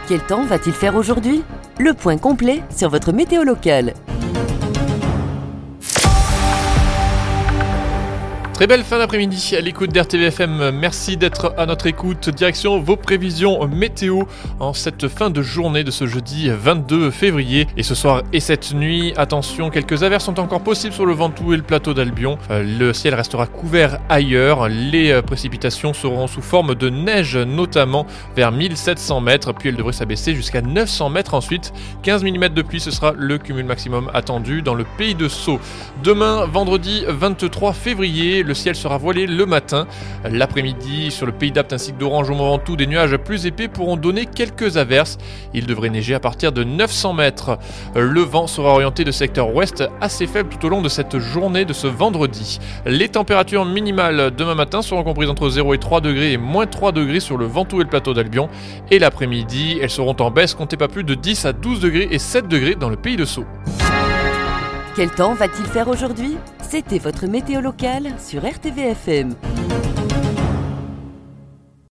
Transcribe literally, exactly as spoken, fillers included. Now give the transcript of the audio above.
Quel temps va-t-il faire aujourd'hui ? Le point complet sur votre météo locale. Très belle fin d'après-midi à l'écoute d'R T V F M. Merci d'être à notre écoute. Direction vos prévisions météo en cette fin de journée de ce jeudi vingt-deux février. Et ce soir et cette nuit, attention, quelques averses sont encore possibles sur le Ventoux et le plateau d'Albion. Le ciel restera couvert ailleurs. Les précipitations seront sous forme de neige, notamment vers mille sept cents mètres. Puis elles devraient s'abaisser jusqu'à neuf cents mètres ensuite. quinze millimètres de pluie, ce sera le cumul maximum attendu dans le pays de Sceaux. Demain, vendredi vingt-trois février, le ciel sera voilé le matin. L'après-midi, sur le pays d'Apt ainsi que d'Orange au Mont-Ventoux, des nuages plus épais pourront donner quelques averses. Il devrait neiger à partir de neuf cents mètres. Le vent sera orienté de secteur ouest, assez faible tout au long de cette journée de ce vendredi. Les températures minimales demain matin seront comprises entre zéro et trois degrés et moins trois degrés sur le Ventoux et le plateau d'Albion. Et l'après-midi, elles seront en baisse, comptez pas plus de dix à douze degrés et sept degrés dans le pays de Sceaux. Quel temps va-t-il faire aujourd'hui ? C'était votre météo locale sur R T V F M.